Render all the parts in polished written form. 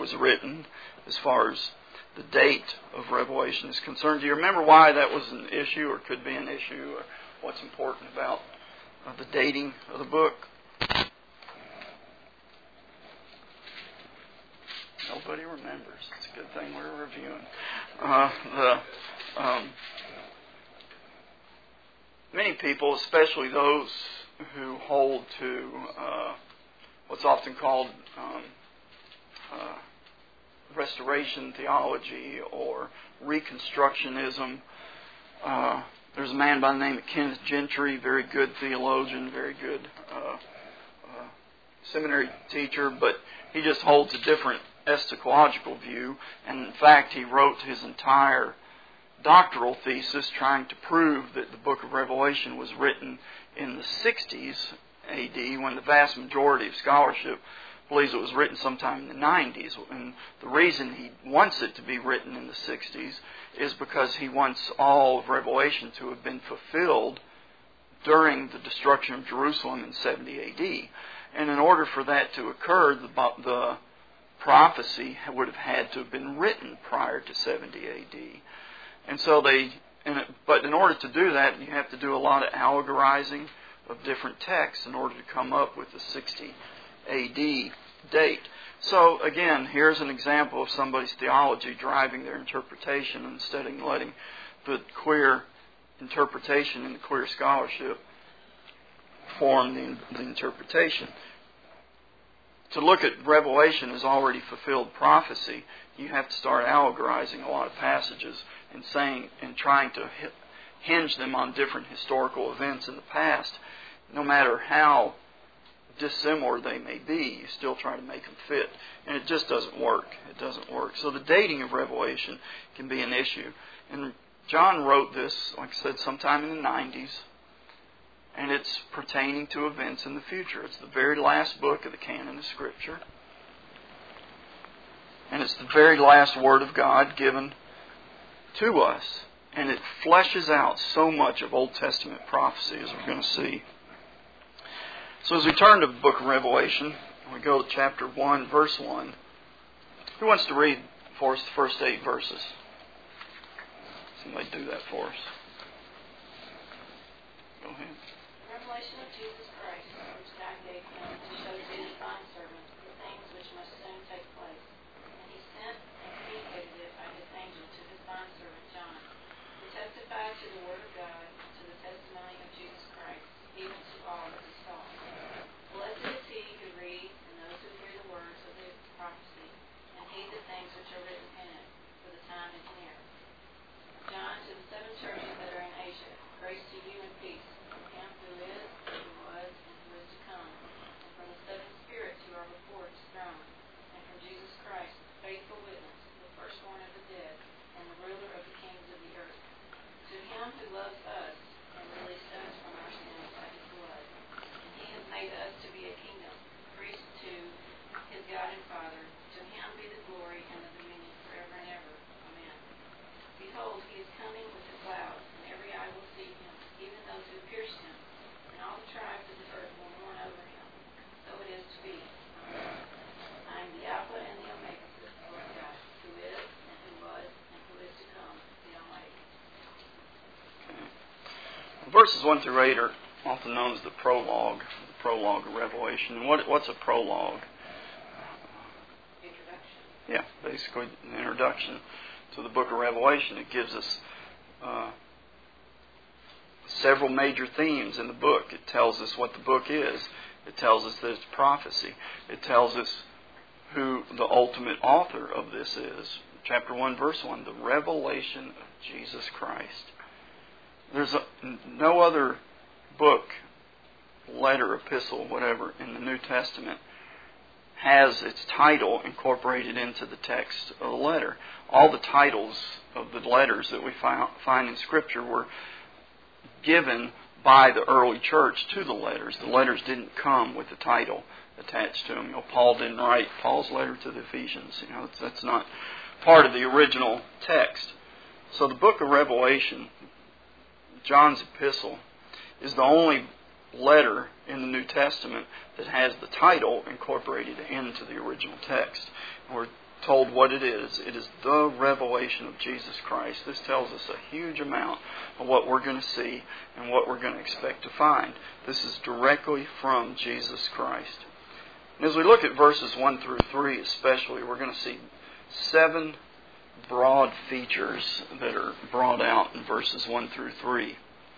was written as far as the date of Revelation is concerned. Do you remember why that was an issue or could be an issue, or what's important about the dating of the book? Nobody remembers. It's a good thing we're reviewing. Many people, especially those who hold to what's often called restoration theology or Reconstructionism. There's a man by the name of Kenneth Gentry, very good theologian, very good seminary teacher, but he just holds a different eschatological view, and in fact he wrote his entire doctoral thesis trying to prove that the book of Revelation was written in the 60s A.D., when the vast majority of scholarship believes it was written sometime in the 90s. And the reason he wants it to be written in the 60s is because he wants all of Revelation to have been fulfilled during the destruction of Jerusalem in 70 A.D. And in order for that to occur, the prophecy would have had to have been written prior to 70 A.D. And so but in order to do that, you have to do a lot of allegorizing of different texts in order to come up with the 60 A.D. date. So again, here's an example of somebody's theology driving their interpretation instead of letting the queer interpretation and the queer scholarship form the interpretation. To look at Revelation as already fulfilled prophecy, you have to start allegorizing a lot of passages and trying to hinge them on different historical events in the past. No matter how dissimilar they may be, you still try to make them fit. And it just doesn't work. It doesn't work. So the dating of Revelation can be an issue. And John wrote this, like I said, sometime in the 90s. And it's pertaining to events in the future. It's the very last book of the canon of Scripture. And it's the very last Word of God given to us. And it fleshes out so much of Old Testament prophecy, as we're going to see. So as we turn to the book of Revelation, we go to chapter 1, verse 1. Who wants to read for us the first 8 verses? Somebody do that for us. Go ahead. Revelation of Jesus Christ, which God gave him to show to his bondservants the things which must soon take place. And he sent and communicated it by his angel to his bondservant John, who testified to the word of God and to the testimony of Jesus Christ, even to all that he saw. Blessed is he who reads and those who hear the words of the prophecy, and heed the things which are written in it, for the time is near. John, to the 7 churches that are in Asia, grace to you and peace, from him who is, and who was, and who is to come, and from the 7 spirits who are before his throne, and from Jesus Christ, the faithful witness, the firstborn of the dead, and the ruler of the kings of the earth. To him who loves us, and released us from our sins by his blood, and he has made us to be a kingdom, priests to his God and Father. To him be the glory and the dominion forever and ever. Amen. Behold, he is coming with the clouds, and every eye will see him, even those who pierced him, and all the tribes of the earth will mourn over him. So it is to be. Amen. I am the Alpha and the Omega, says the Lord God, who is, and who was, and who is to come, the Almighty. Verses 1 through 8 are often known as the prologue of Revelation. And what's a prologue? Introduction. Yeah, basically an introduction to the book of Revelation. It gives us several major themes in the book. It tells us what the book is. It tells us that it's prophecy. It tells us who the ultimate author of this is. Chapter 1, verse 1, the revelation of Jesus Christ. There's no other book, letter, epistle, whatever, in the New Testament has its title incorporated into the text of the letter. All the titles of the letters that we find in Scripture were given by the early church to the letters. The letters didn't come with the title attached to them. Paul didn't write Paul's letter to the Ephesians. That's not part of the original text. So the book of Revelation, John's epistle, is the only letter in the New Testament that has the title incorporated into the original text. We're told what it is. It is the revelation of Jesus Christ. This tells us a huge amount of what we're going to see and what we're going to expect to find. This is directly from Jesus Christ. And as we look at verses 1 through 3 especially, we're going to see 7 broad features that are brought out in verses 1 through 3.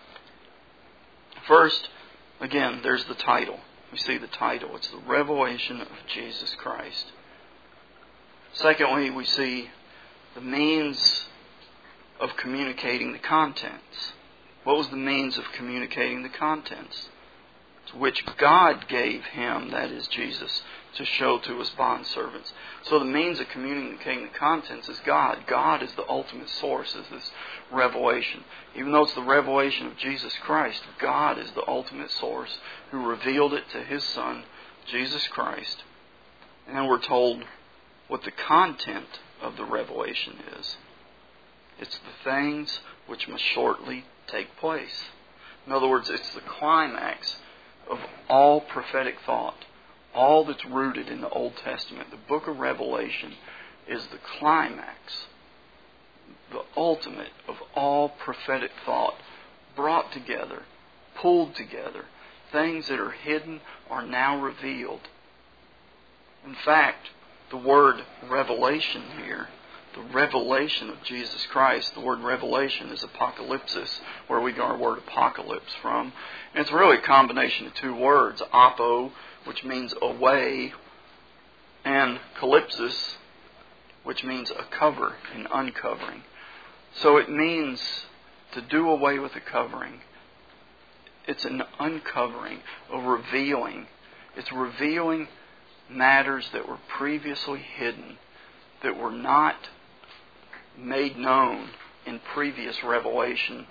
First, again, there's the title. We see the title. It's the revelation of Jesus Christ. Secondly, we see the means of communicating the contents. What was the means of communicating the contents? To which God gave him, that is Jesus, to show to his bondservants. So the means of communicating the contents is God. God is the ultimate source of this revelation. Even though it's the revelation of Jesus Christ, God is the ultimate source who revealed it to His Son, Jesus Christ. And we're told what the content of the revelation is. It's the things which must shortly take place. In other words, it's the climax of all prophetic thought. All that's rooted in the Old Testament. The book of Revelation is the climax, the ultimate of all prophetic thought, brought together, pulled together. Things that are hidden are now revealed. In fact, the word revelation here, the revelation of Jesus Christ, the word revelation is apocalypsis, where we get our word apocalypse from. And it's really a combination of 2 words, apo, which means away, and calypsis, which means a cover, an uncovering. So it means to do away with a covering. It's an uncovering, a revealing. It's revealing matters that were previously hidden, that were not made known in previous revelation.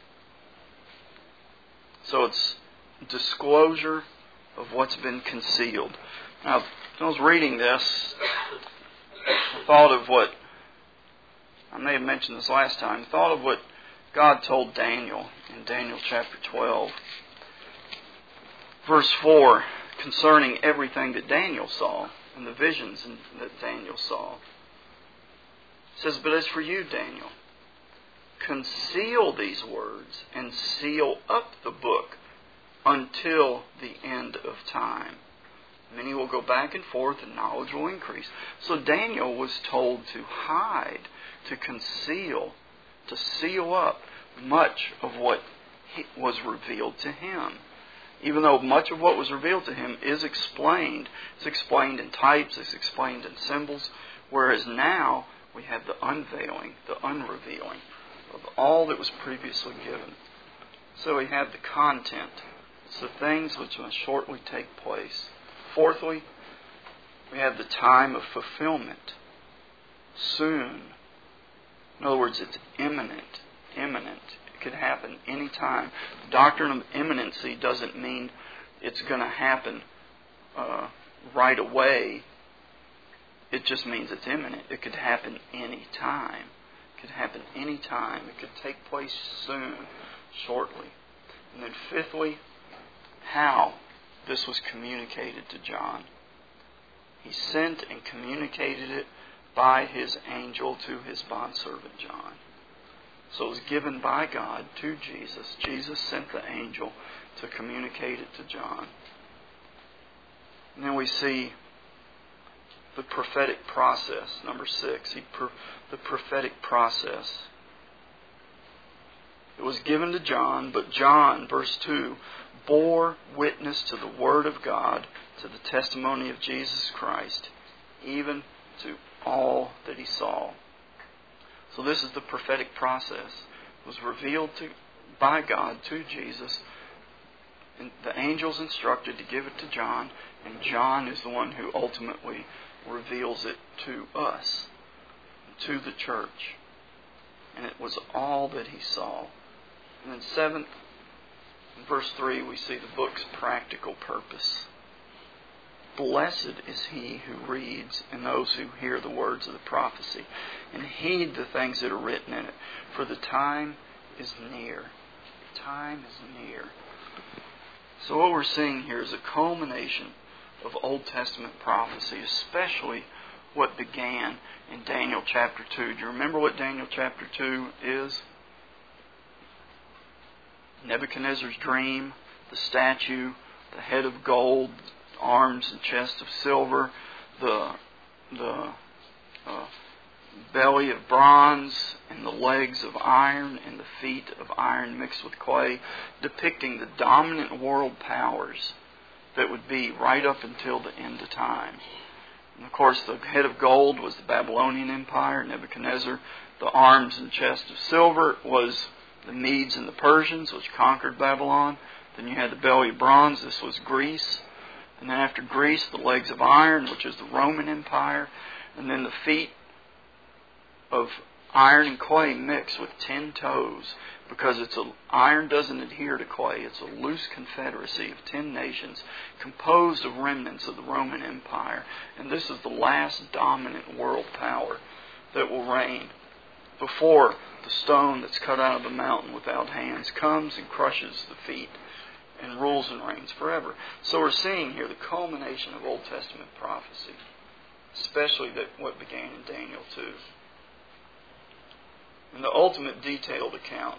So it's disclosure of what's been concealed. Now, when I was reading this, I thought of what, I may have mentioned this last time, I thought of what God told Daniel in Daniel chapter 12. Verse 4, concerning everything that Daniel saw and the visions that Daniel saw. It says, but as for you, Daniel, conceal these words and seal up the book until the end of time. Many will go back and forth and knowledge will increase. So Daniel was told to hide, to conceal, to seal up much of what was revealed to him. Even though much of what was revealed to him is explained. It's explained in types, it's explained in symbols. Whereas now we have the unveiling, the unrevealing of all that was previously given. So we have the content. It's the things which must shortly take place. Fourthly, we have the time of fulfillment. Soon. In other words, it's imminent. Imminent. It could happen any time. The doctrine of imminency doesn't mean it's going to happen right away. It just means it's imminent. It could happen any time. It could happen any time. It could take place soon, shortly. And then fifthly, how this was communicated to John. He sent and communicated it by his angel to his bondservant John. So it was given by God to Jesus. Jesus sent the angel to communicate it to John. And then we see the prophetic process, number 6. The prophetic process. It was given to John, but John, verse 2, bore witness to the Word of God, to the testimony of Jesus Christ, even to all that he saw. So this is the prophetic process. It was revealed by God to Jesus. And the angels instructed to give it to John, and John is the one who ultimately reveals it to us, to the church. And it was all that he saw. And then 7th, in verse 3, we see the book's practical purpose. Blessed is he who reads and those who hear the words of the prophecy and heed the things that are written in it, for the time is near. The time is near. So what we're seeing here is a culmination of Old Testament prophecy, especially what began in Daniel chapter 2. Do you remember what Daniel chapter 2 is? Nebuchadnezzar's dream, the statue, the head of gold, arms and chest of silver, the belly of bronze, and the legs of iron, and the feet of iron mixed with clay, depicting the dominant world powers that would be right up until the end of time. And of course, the head of gold was the Babylonian Empire, Nebuchadnezzar. The arms and chest of silver was the Medes and the Persians, which conquered Babylon. Then you had the belly of bronze. This was Greece. And then after Greece, the legs of iron, which is the Roman Empire. And then the feet of iron and clay mixed with 10 toes, because iron doesn't adhere to clay. It's a loose confederacy of 10 nations composed of remnants of the Roman Empire. And this is the last dominant world power that will reign before the stone that's cut out of the mountain without hands comes and crushes the feet and rules and reigns forever. So we're seeing here the culmination of Old Testament prophecy, especially what began in Daniel 2. And the ultimate detailed account,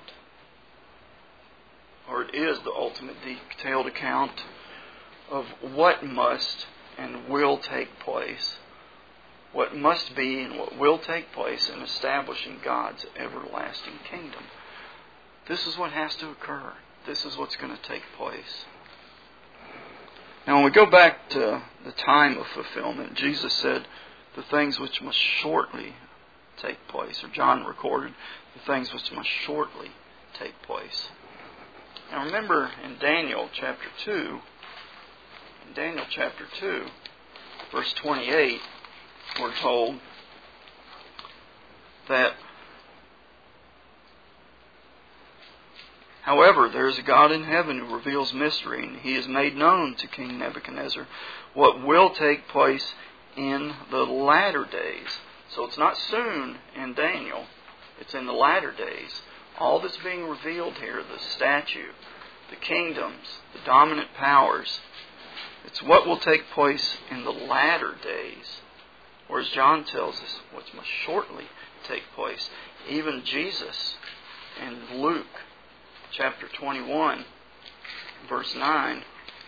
or it is the ultimate detailed account of what must and will take place, what must be and what will take place in establishing God's everlasting kingdom. This is what has to occur. This is what's going to take place. Now, when we go back to the time of fulfillment, Jesus said the things which must shortly take place, or John recorded the things which must shortly take place. Now remember in Daniel chapter 2, verse 28, we're told that, however, there is a God in heaven who reveals mystery, and He has made known to King Nebuchadnezzar what will take place in the latter days. So it's not soon in Daniel, it's in the latter days. All that's being revealed here, the statue, the kingdoms, the dominant powers, it's what will take place in the latter days. Whereas John tells us what must shortly take place. Even Jesus in Luke chapter 21, verse 9,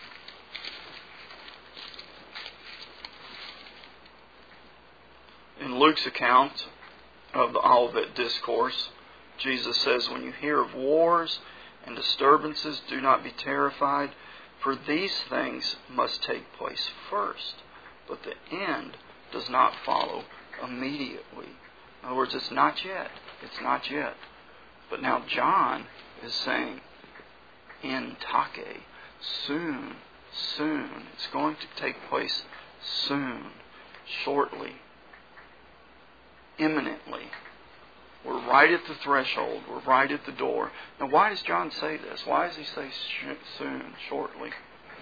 in Luke's account of the Olivet Discourse, Jesus says, when you hear of wars and disturbances, do not be terrified, for these things must take place first, but the end does not follow immediately. In other words, it's not yet. It's not yet. But now John is saying, in take, soon, soon. It's going to take place soon, shortly, imminently. We're right at the threshold. We're right at the door. Now, why does John say this? Why does he say soon, shortly?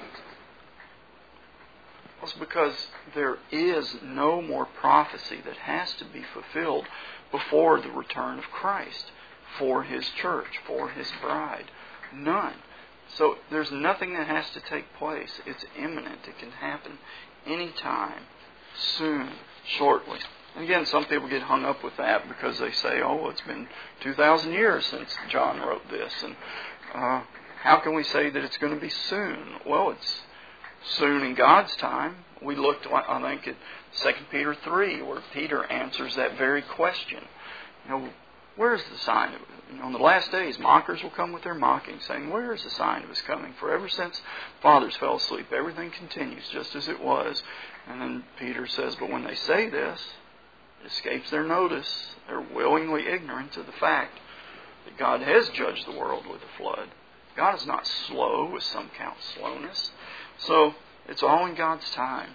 Well, it's because there is no more prophecy that has to be fulfilled before the return of Christ for His church, for His bride. None. So there's nothing that has to take place. It's imminent. It can happen anytime, soon, shortly. And again, some people get hung up with that because they say, oh, it's been 2,000 years since John wrote this. And how can we say that it's going to be soon? Well, it's soon in God's time. We looked, I think, at 2 Peter 3, where Peter answers that very question. Where's the sign of it? On the last days, mockers will come with their mocking, saying, where is the sign of His coming? For ever since fathers fell asleep, everything continues just as it was. And then Peter says, but when they say this, it escapes their notice. They're willingly ignorant of the fact that God has judged the world with a flood. God is not slow, as some count slowness. So it's all in God's time.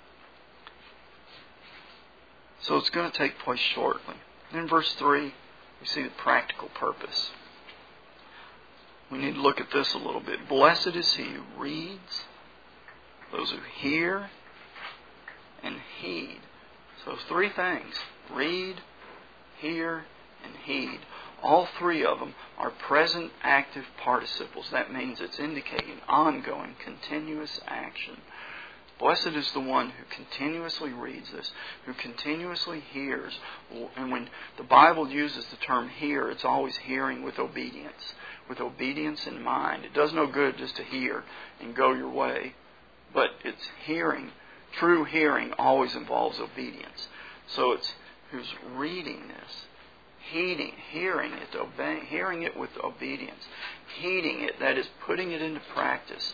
So it's going to take place shortly. And in verse 3, we see the practical purpose. We need to look at this a little bit. Blessed is he who reads, those who hear, and heed. So 3 things. Read, hear, and heed. All 3 of them are present active participles. That means it's indicating ongoing, continuous action. Blessed is the one who continuously reads this, who continuously hears. And when the Bible uses the term hear, it's always hearing with obedience in mind. It does no good just to hear and go your way, but it's hearing. True hearing always involves obedience. So it's who's reading this, hearing it with obedience, heeding it, that is putting it into practice.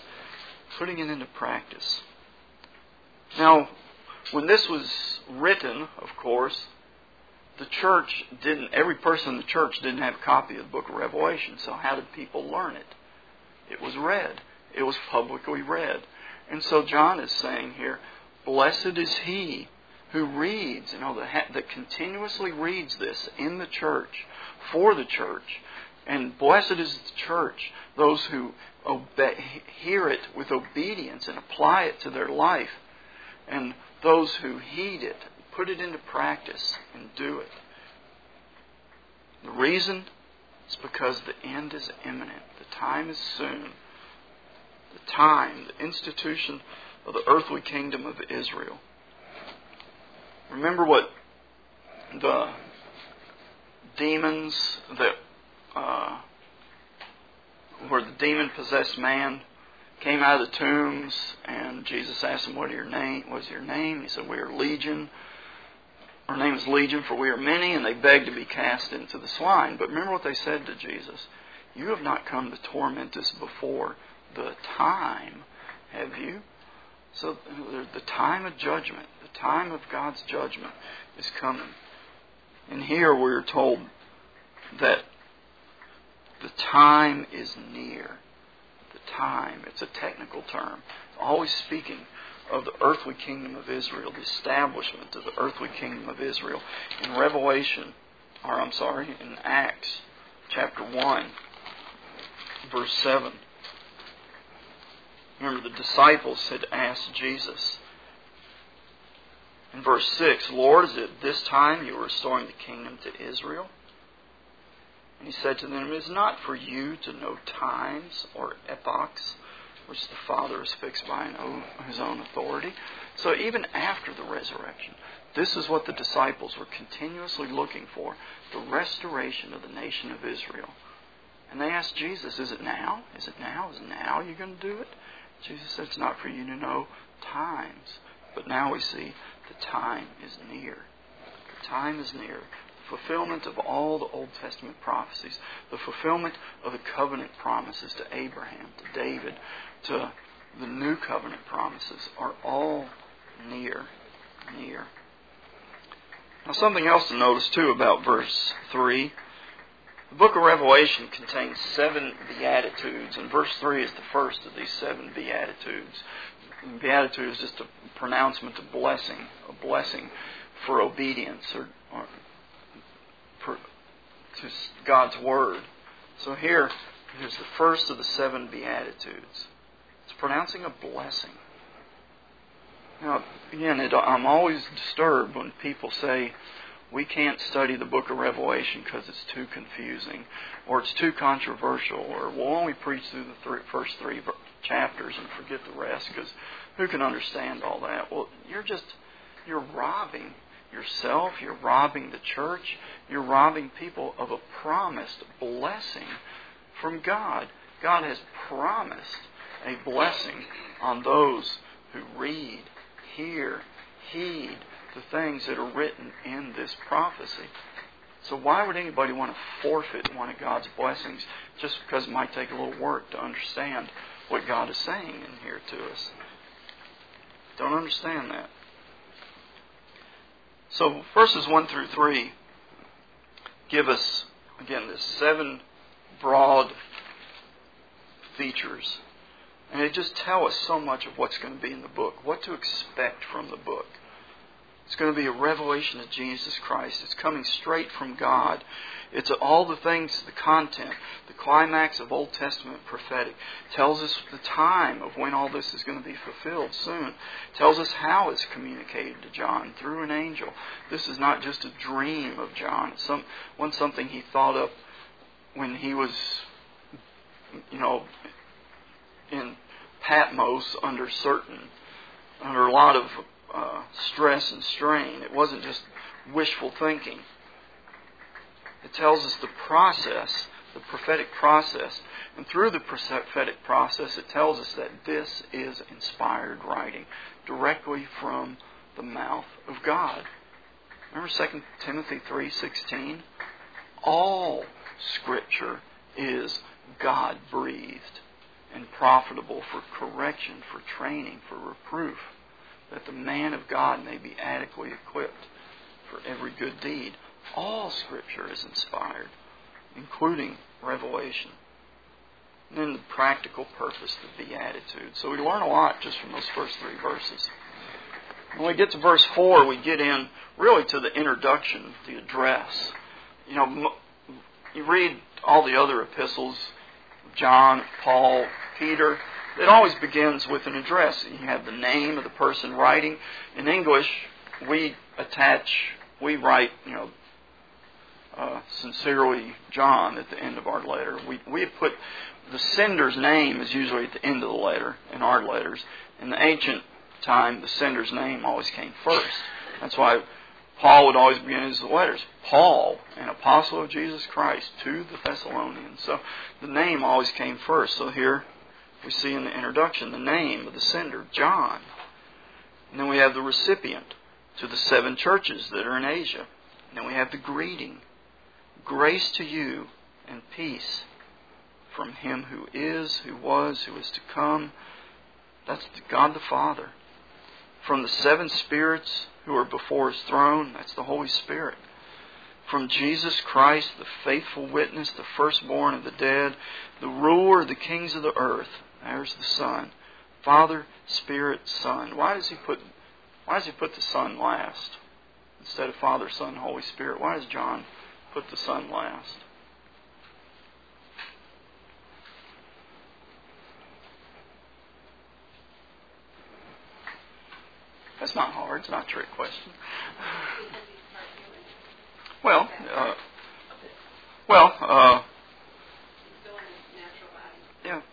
Now, when this was written, of course, every person in the church didn't have a copy of the book of Revelation. So how did people learn it? It was read. It was publicly read. And so John is saying here, blessed is he who reads, that continuously reads this in the church, for the church. And blessed is the church, those who hear it with obedience and apply it to their life. And those who heed it, put it into practice and do it. The reason is because the end is imminent. The time is soon. The institution of the earthly kingdom of Israel. Remember what the demons where the demon-possessed man came out of the tombs, and Jesus asked him, "What was your name?" He said, "We are Legion. Our name is Legion, for we are many," and they begged to be cast into the swine. But remember what they said to Jesus. "You have not come to torment us before the time, have you?" So the time of judgment, the time of God's judgment is coming. And here we're told that the time is near. The time, it's a technical term. Always speaking of the earthly kingdom of Israel, the establishment of the earthly kingdom of Israel. In in Acts chapter 1, verse 7. Remember, the disciples had asked Jesus in verse 6, "Lord, is it this time you are restoring the kingdom to Israel?" And he said to them, "It is not for you to know times or epochs which the Father has fixed by His own authority." So even after the resurrection, this is what the disciples were continuously looking for, the restoration of the nation of Israel. And they asked Jesus, "Is it now? Is it now? Is now you're going to do it?" Jesus said, "It's not for you to know times." But now we see the time is near. The time is near. The fulfillment of all the Old Testament prophecies, the fulfillment of the covenant promises to Abraham, to David, to the new covenant promises are all near. Now, something else to notice too about verse 3. The book of Revelation contains 7 Beatitudes, and verse 3 is the first of these 7 Beatitudes. Beatitude is just a pronouncement of blessing, a blessing for obedience or to God's Word. So here's the first of the 7 Beatitudes. It's pronouncing a blessing. Now, again, I'm always disturbed when people say, "We can't study the book of Revelation because it's too confusing," or "it's too controversial," or "we'll only preach through the first 3 chapters and forget the rest because who can understand all that?" Well, you're robbing yourself, you're robbing the church, you're robbing people of a promised blessing from God. God has promised a blessing on those who read, hear, heed the things that are written in this prophecy. So why would anybody want to forfeit one of God's blessings just because it might take a little work to understand what God is saying in here to us? Don't understand that. So verses 1 through 3 give us, again, this 7 broad features. And they just tell us so much of what's going to be in the book, what to expect from the book. It's going to be a revelation of Jesus Christ. It's coming straight from God. It's all the things, the content, the climax of Old Testament prophetic. Tells us the time of when all this is going to be fulfilled soon. Tells us how it's communicated to John through an angel. This is not just a dream of John. It wasn't something he thought up when he was, in Patmos under certain under a lot of stress and strain. It wasn't just wishful thinking. It tells us the process, the prophetic process. And through the prophetic process, it tells us that this is inspired writing directly from the mouth of God. Remember 2 Timothy 3:16? All Scripture is God-breathed and profitable for correction, for training, for reproof, that the man of God may be adequately equipped for every good deed. All Scripture is inspired, including Revelation. And then the practical purpose, the Beatitudes. So we learn a lot just from those first 3 verses. When we get to verse 4, we get in really to the introduction, the address. You know, you read all the other epistles, John, Paul, Peter, it always begins with an address. You have the name of the person writing. In English, we write, sincerely John at the end of our letter. We put the sender's name is usually at the end of the letter in our letters. In the ancient time, the sender's name always came first. That's why Paul would always begin his letters. Paul, an apostle of Jesus Christ, to the Thessalonians. So the name always came first. So here we see in the introduction the name of the sender, John. And then we have the recipient, to the 7 churches that are in Asia. And then we have the greeting. Grace to you and peace from Him who is, who was, who is to come. That's God the Father. From the 7 spirits who are before His throne. That's the Holy Spirit. From Jesus Christ, the faithful witness, the firstborn of the dead, the ruler of the kings of the earth. There's the Son. Father, Spirit, Son. Why does He put the Son last instead of Father, Son, Holy Spirit? Why does John put the Son last? That's not hard. It's not a trick question. Well, yeah.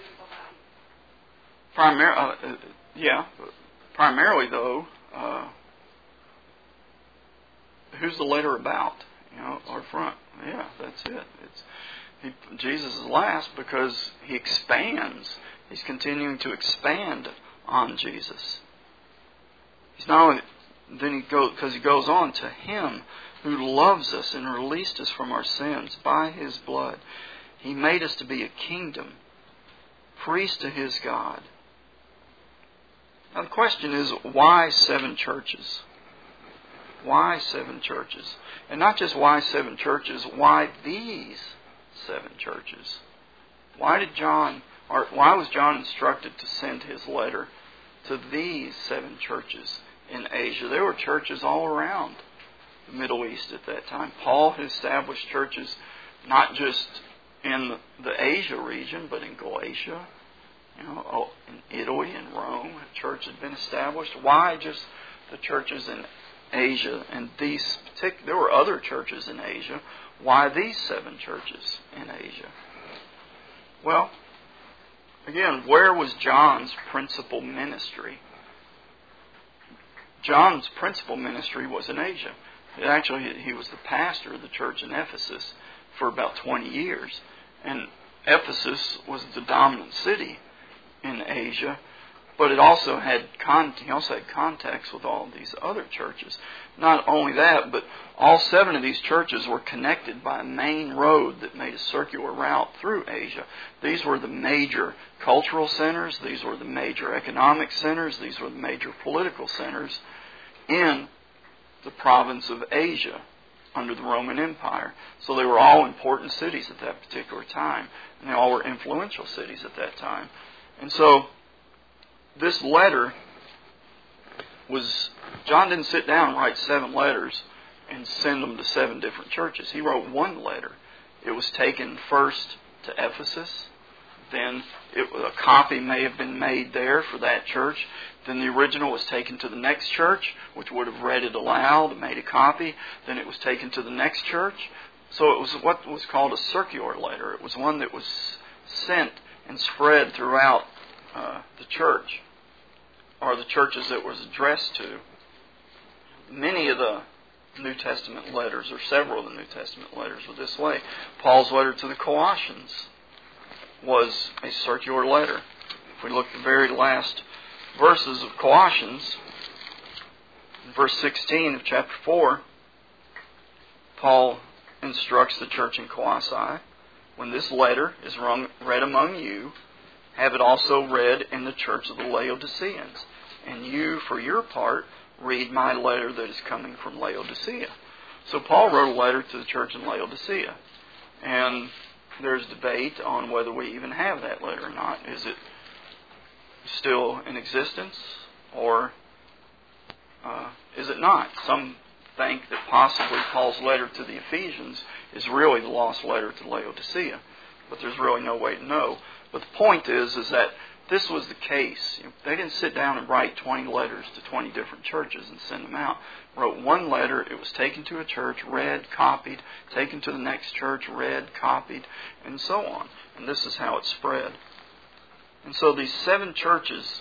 Primarily, though, who's the letter about? Our front. Yeah, that's it. Jesus is last because He expands. He's continuing to expand on Jesus. He's not only because He goes on to Him who loves us and released us from our sins by His blood. He made us to be a kingdom, priest to His God. Now the question is, why 7 churches? Why 7 churches? And not just why 7 churches, why these 7 churches? Why was John instructed to send his letter to these 7 churches in Asia? There were churches all around the Middle East at that time. Paul had established churches not just in the Asia region, but in Galatia, in Italy and Rome. A church had been established. Why just the churches in Asia? And there were other churches in Asia. Why these 7 churches in Asia? Well, again, where was John's principal ministry? John's principal ministry was in Asia. Actually, he was the pastor of the church in Ephesus for about 20 years. And Ephesus was the dominant city in Asia, but he also had contacts with all of these other churches. Not only that, but all 7 of these churches were connected by a main road that made a circular route through Asia. These were the major cultural centers. These were the major economic centers. These were the major political centers in the province of Asia under the Roman Empire. So they were all important cities at that particular time. And they all were influential cities at that time. And so this letter John didn't sit down and write 7 letters and send them to 7 different churches. He wrote one letter. It was taken first to Ephesus. Then a copy may have been made there for that church. Then the original was taken to the next church, which would have read it aloud and made a copy. Then it was taken to the next church. So it was what was called a circular letter. It was one that was sent and spread throughout the church. are the churches that was addressed to. Many of the New Testament letters, or several of the New Testament letters, were this way. Paul's letter to the Colossians was a circular letter. If we look at the very last verses of Colossians, in verse 16 of chapter 4, Paul instructs the church in Colossae, when this letter is read among you, have it also read in the church of the Laodiceans. And you, for your part, read my letter that is coming from Laodicea. So Paul wrote a letter to the church in Laodicea. And there's debate on whether we even have that letter or not. Is it still in existence, or is it not? Some think that possibly Paul's letter to the Ephesians is really the lost letter to Laodicea. But there's really no way to know. But the point is that this was the case. They didn't sit down and write 20 letters to 20 different churches and send them out. Wrote one letter, it was taken to a church, read, copied, taken to the next church, read, copied, and so on. And this is how it spread. And so these 7 churches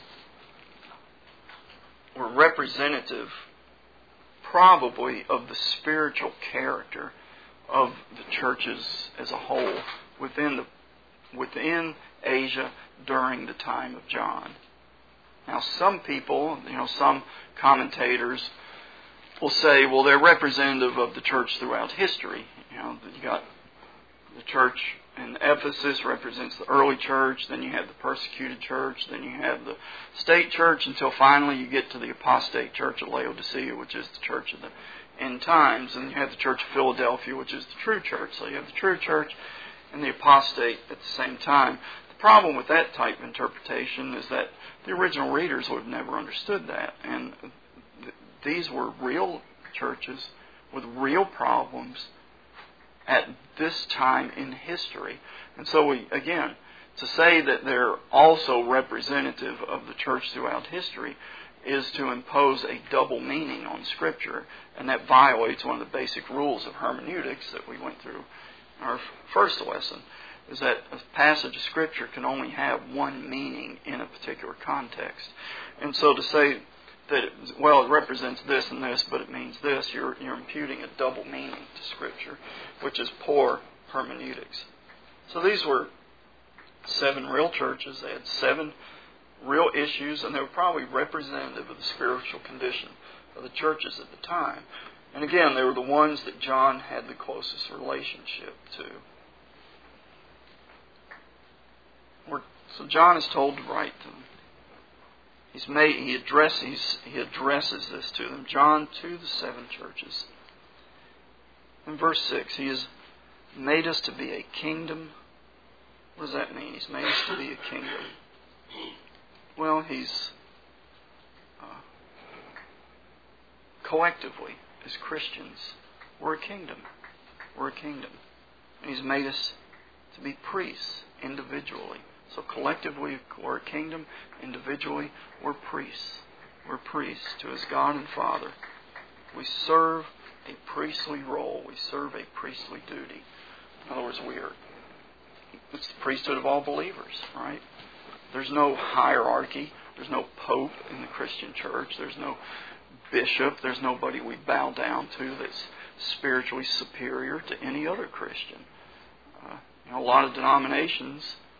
were representative, probably, of the spiritual character of the churches as a whole within Asia during the time of John. Now, some people, some commentators will say, well, they're representative of the church throughout history. You got the church in Ephesus represents the early church, then you have the persecuted church, then you have the state church, until finally you get to the apostate church of Laodicea, which is the church of the end times, and you have the church of Philadelphia, which is the true church. So you have the true church and the apostate at the same time. The problem with that type of interpretation is that the original readers would have never understood that. And these were real churches with real problems at this time in history. And so to say that they're also representative of the church throughout history is to impose a double meaning on Scripture. And that violates one of the basic rules of hermeneutics that we went through in our first lesson, is that a passage of Scripture can only have one meaning in a particular context. And so to say that, it represents this and this, but it means this, you're imputing a double meaning to Scripture, which is poor hermeneutics. So these were 7 real churches. They had 7 real issues, and they were probably representative of the spiritual condition of the churches at the time. And again, they were the ones that John had the closest relationship to. So John is told to write to them. He addresses this to them. John to the 7 churches. In verse 6, He has made us to be a kingdom. What does that mean? He's made us to be a kingdom. Well, He's collectively, as Christians, we're a kingdom. We're a kingdom. And He's made us to be priests individually. So collectively, we're a kingdom. Individually, we're priests. We're priests to His God and Father. We serve a priestly role. We serve a priestly duty. In other words, it's the priesthood of all believers, right? There's no hierarchy. There's no pope in the Christian church. There's no bishop. There's nobody we bow down to that's spiritually superior to any other Christian. A lot of denominations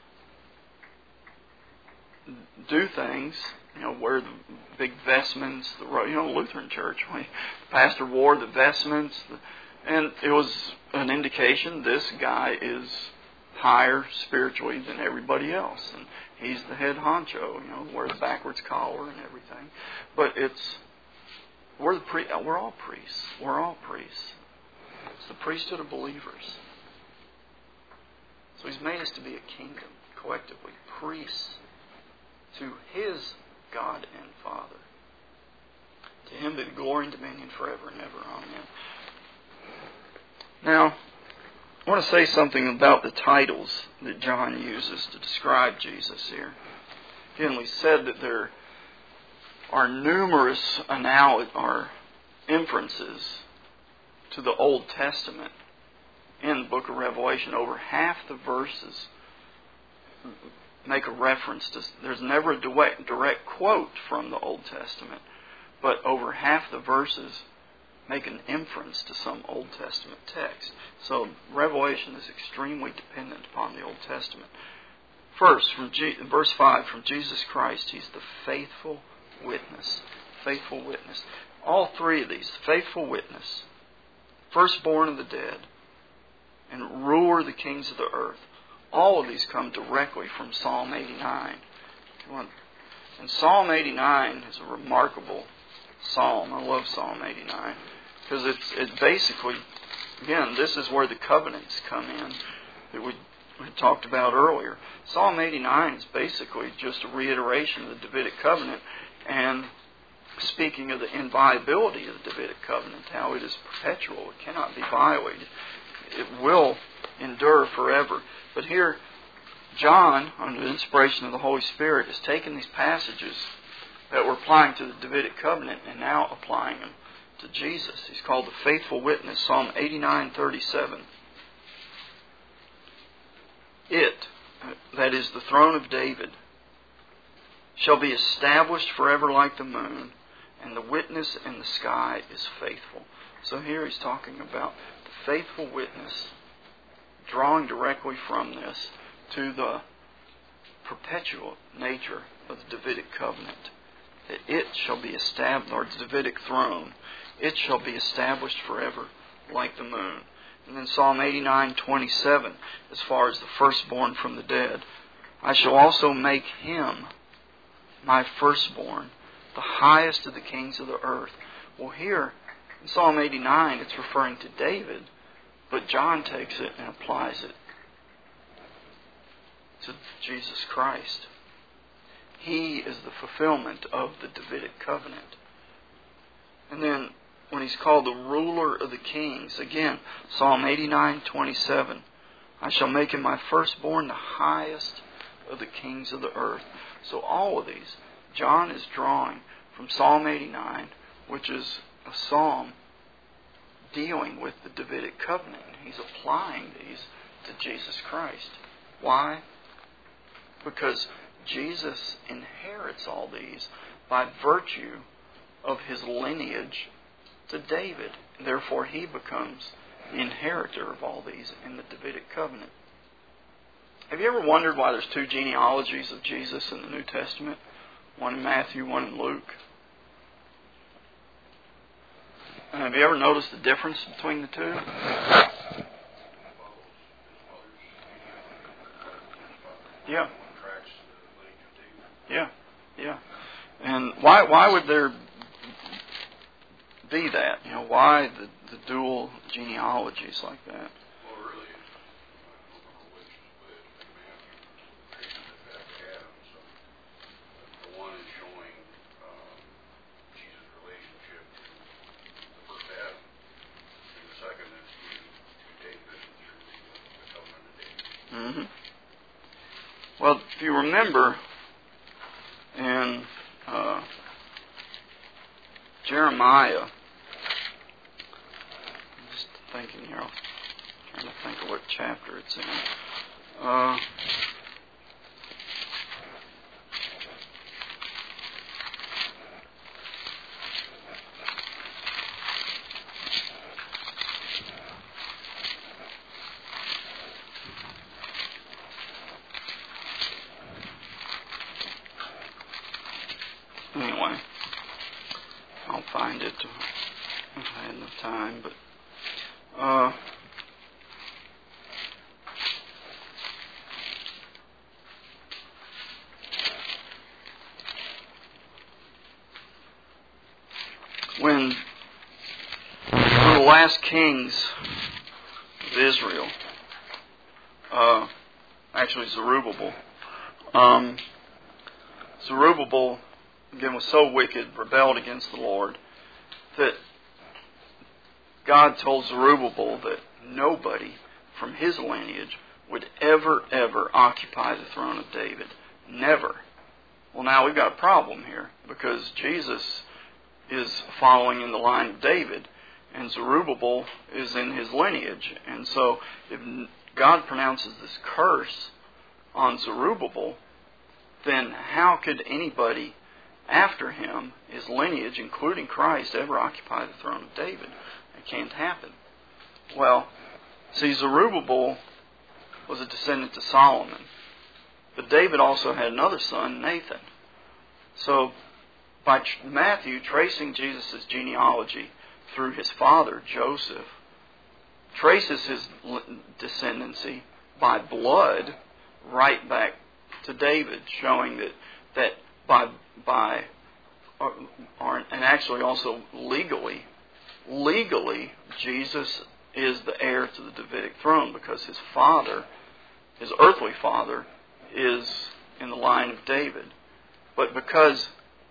do things, wear the big vestments. The Lutheran Church, the pastor wore the vestments, and it was an indication this guy is higher spiritually than everybody else, and he's the head honcho. Wear the backwards collar and everything. But we're all priests. We're all priests. It's the priesthood of believers. So He's made us to be a kingdom, collectively, priests to His God and Father. To Him be the glory and dominion forever and ever. Amen. Now, I want to say something about the titles that John uses to describe Jesus here. Again, we said that there are numerous inferences to the Old Testament in the book of Revelation. Over half the verses make a reference to, there's never a direct quote from the Old Testament, but over half the verses make an inference to some Old Testament text. So Revelation is extremely dependent upon the Old Testament. First, from verse 5, from Jesus Christ, He's the faithful witness. Faithful witness. All three of these, faithful witness, firstborn of the dead, and ruler of the kings of the earth. All of these come directly from Psalm 89. And Psalm 89 is a remarkable psalm. I love Psalm 89 because it basically, again, this is where the covenants come in that we talked about earlier. Psalm 89 is basically just a reiteration of the Davidic covenant and speaking of the inviolability of the Davidic covenant, how it is perpetual, it cannot be violated. It will endure forever. But here, John, under the inspiration of the Holy Spirit, has taken these passages that were applying to the Davidic covenant and now applying them to Jesus. He's called the faithful witness. Psalm 89:37. It, that is the throne of David, shall be established forever like the moon, and the witness in the sky is faithful. So here he's talking about the faithful witness, drawing directly from this to the perpetual nature of the Davidic covenant. That it shall be established, or the Davidic throne, it shall be established forever like the moon. And then Psalm 89:27, as far as the firstborn from the dead, I shall also make him my firstborn, the highest of the kings of the earth. Well, here in Psalm 89, it's referring to David, but John takes it and applies it to Jesus Christ. He is the fulfillment of the Davidic covenant. And then when he's called the ruler of the kings, again, Psalm 89:27, I shall make him my firstborn, the highest of the kings of the earth. So all of these, John is drawing from Psalm 89, which is a psalm dealing with the Davidic covenant. He's applying these to Jesus Christ. Why? Because Jesus inherits all these by virtue of his lineage to David. Therefore, he becomes the inheritor of all these in the Davidic covenant. Have you ever wondered why there's two genealogies of Jesus in the New Testament? One in Matthew, one in Luke. Have you ever noticed the difference between the two? Yeah. Yeah. And why would there be that? You know, why the dual genealogies like that? Well, if you remember in Jeremiah, I'm just thinking here, I'm trying to think of what chapter it's in. Anyway, I'll find it if I had enough time, but when one of the last kings of Israel, actually Zerubbabel, again, was so wicked, rebelled against the Lord, that God told Zerubbabel that nobody from his lineage would ever occupy the throne of David. Never. Well, now we've got a problem here, because Jesus is following in the line of David, and Zerubbabel is in his lineage. And so if God pronounces this curse on Zerubbabel, then how could anybody after him, his lineage, including Christ, ever occupy the throne of David? It can't happen. Well, see, Zerubbabel was a descendant of Solomon. But David also had another son, Nathan. So, by Matthew tracing Jesus' genealogy through his father, Joseph, traces his descendancy by blood right back to David, showing that and actually also legally, Jesus is the heir to the Davidic throne because his father, his earthly father, is in the line of David. But because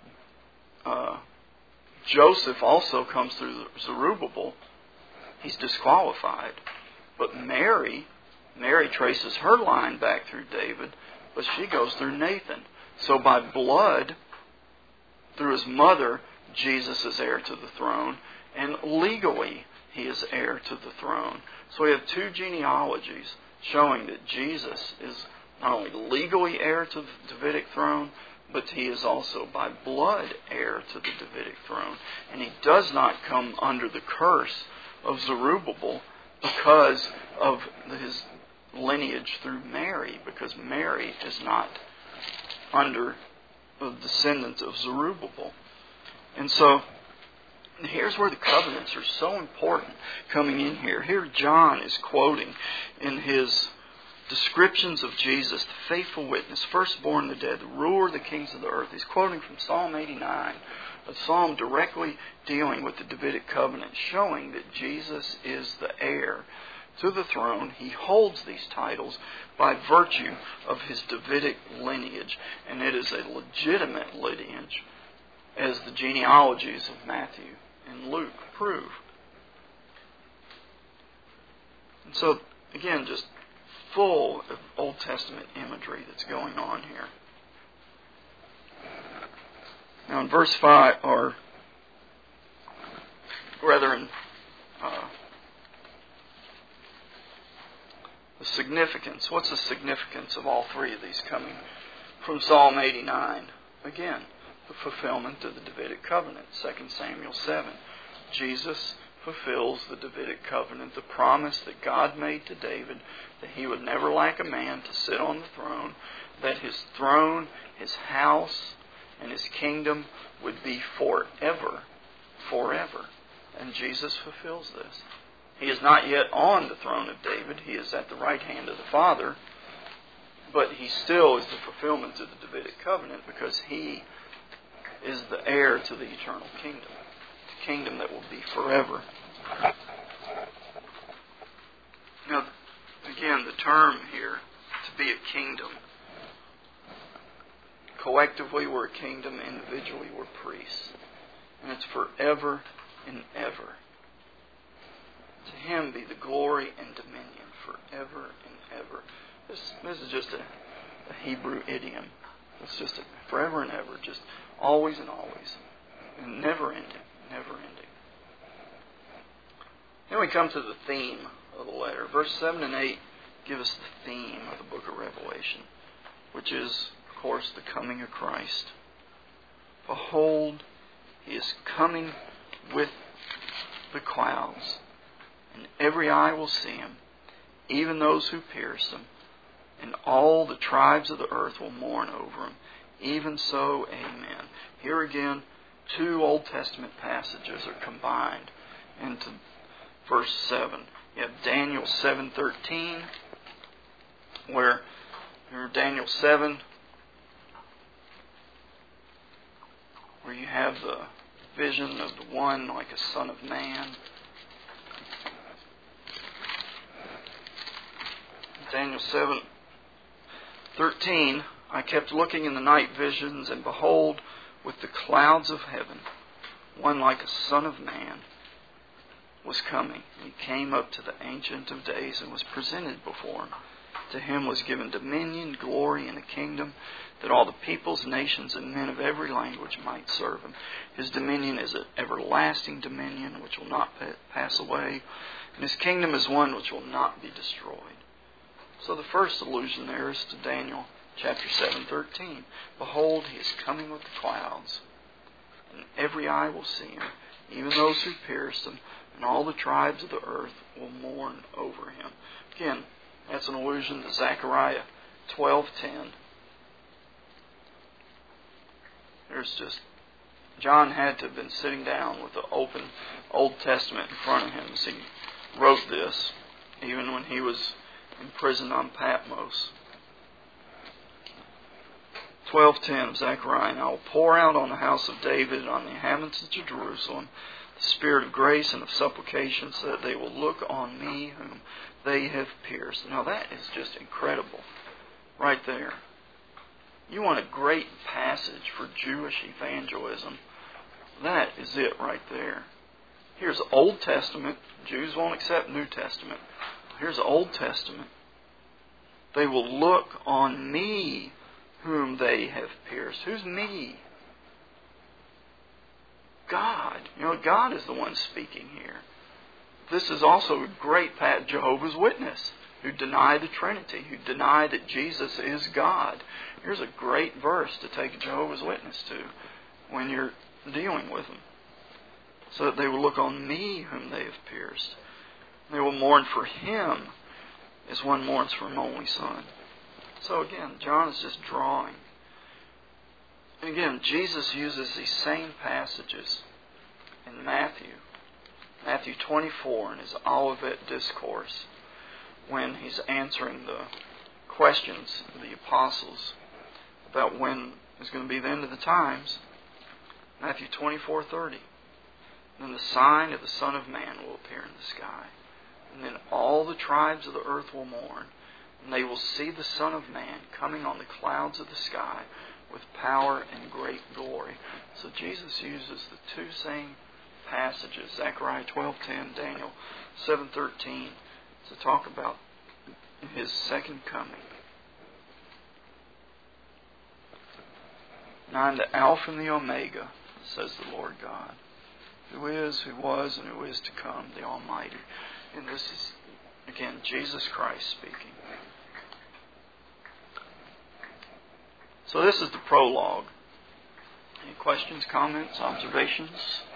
Joseph also comes through Zerubbabel, he's disqualified. But Mary traces her line back through David, but she goes through Nathan. So by blood, through his mother, Jesus is heir to the throne, and legally he is heir to the throne. So we have two genealogies showing that Jesus is not only legally heir to the Davidic throne, but he is also by blood heir to the Davidic throne. And he does not come under the curse of Zerubbabel because of his lineage through Mary, because Mary is not under the descendant of Zerubbabel. And so, here's where the covenants are so important coming in here. Here John is quoting in his descriptions of Jesus, the faithful witness, firstborn of the dead, the ruler of the kings of the earth. He's quoting from Psalm 89, a psalm directly dealing with the Davidic covenant, showing that Jesus is the heir to the throne. He holds these titles by virtue of his Davidic lineage, and it is a legitimate lineage, as the genealogies of Matthew and Luke prove. And so, again, just full of Old Testament imagery that's going on here. Now in verse 5, or rather in the significance, what's the significance of all three of these coming from Psalm 89? Again, the fulfillment of the Davidic covenant, 2 Samuel 7. Jesus fulfills the Davidic covenant, the promise that God made to David that he would never lack a man to sit on the throne, that his throne, his house, and his kingdom would be forever. And Jesus fulfills this. He is not yet on the throne of David. He is at the right hand of the Father. But he still is the fulfillment of the Davidic covenant because he is the heir to the eternal kingdom. The kingdom that will be forever. Now, again, the term here, to be a kingdom. Collectively, we're a kingdom. Individually, we're priests. And it's forever and ever. To him be the glory and dominion forever and ever. This is just a Hebrew idiom. It's just forever and ever, just always and always. And never ending. Then we come to the theme of the letter. Verse 7 and 8 give us the theme of the book of Revelation, which is, of course, the coming of Christ. Behold, he is coming with the clouds, and every eye will see him, even those who pierced him, and all the tribes of the earth will mourn over him. Even so, amen. Here again, two Old Testament passages are combined into verse 7. You have Daniel 7:13, where Daniel 7, where you have the vision of the one like a son of man. Daniel 7:13, I kept looking in the night visions, and behold, with the clouds of heaven, one like a son of man was coming. He came up to the Ancient of Days and was presented before him. To him was given dominion, glory, and a kingdom, that all the peoples, nations, and men of every language might serve him. His dominion is an everlasting dominion which will not pass away, and his kingdom is one which will not be destroyed. So the first allusion there is to Daniel Chapter 7:13. Behold, he is coming with the clouds, and every eye will see him, even those who pierced him, and all the tribes of the earth will mourn over him. Again, that's an allusion to Zechariah 12:10. John had to have been sitting down with the open Old Testament in front of him as he wrote this, even when he was imprisoned on Patmos. 12:10 of Zechariah. And I will pour out on the house of David and on the inhabitants of Jerusalem the spirit of grace and of supplication, so that they will look on me whom they have pierced. Now that is just incredible right there. You want a great passage for Jewish evangelism? That is it right there. Here's Old Testament. Jews won't accept New Testament. Here's Old Testament. They will look on me whom they have pierced. Who's me? God. God is the one speaking here. This is also a great Jehovah's Witness, who deny the Trinity, who deny that Jesus is God. Here's a great verse to take a Jehovah's Witness to when you're dealing with them. So that they will look on me whom they have pierced. They will mourn for him as one mourns for an only son. So again, John is just drawing. And again, Jesus uses these same passages in Matthew 24 in his Olivet Discourse, when he's answering the questions of the apostles about when is going to be the end of the times. Matthew 24:30. Then the sign of the Son of Man will appear in the sky. And then all the tribes of the earth will mourn. And they will see the Son of Man coming on the clouds of the sky with power and great glory. So Jesus uses the two same passages, Zechariah 12:10, Daniel 7:13, to talk about his second coming. I am the Alpha and the Omega, says the Lord God, who is, who was, and who is to come, the Almighty. And this is, again, Jesus Christ speaking. So this is the prologue. Any questions, comments, observations?